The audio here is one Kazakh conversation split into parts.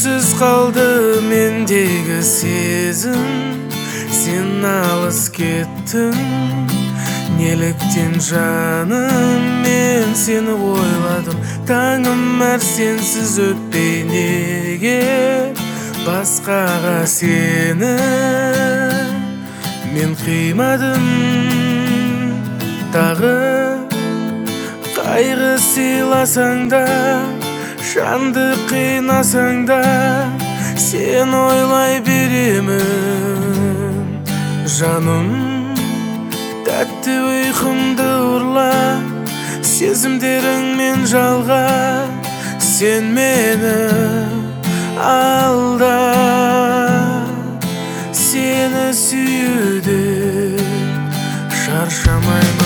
Үйкүсүз калды мендеги сезим, сен алыс кеттің. Неліктен жаным мен сені ойладым, таңым әр сенсіз өтпей неге басқаға сені мен қимадым. Тағы қайғы сыйласаң да, жанды қинасаң да, сен ойлай беремін. Жаным, тәтті ұйқымды ұрла, сезімдеріңмен жалға, сен мені алда. Сені сүюден шаршамаймын.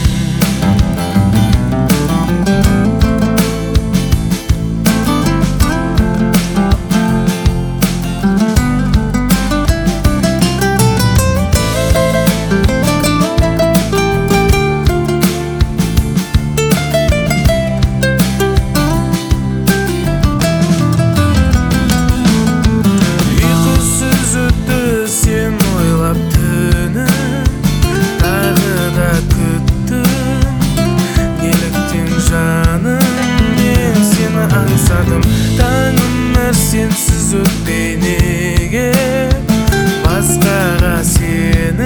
Таңым әр сенсіз өтпей неге басқаға сені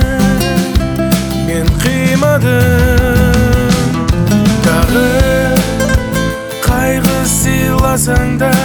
мен қимадым. Тағы қайғы сыйласаң да,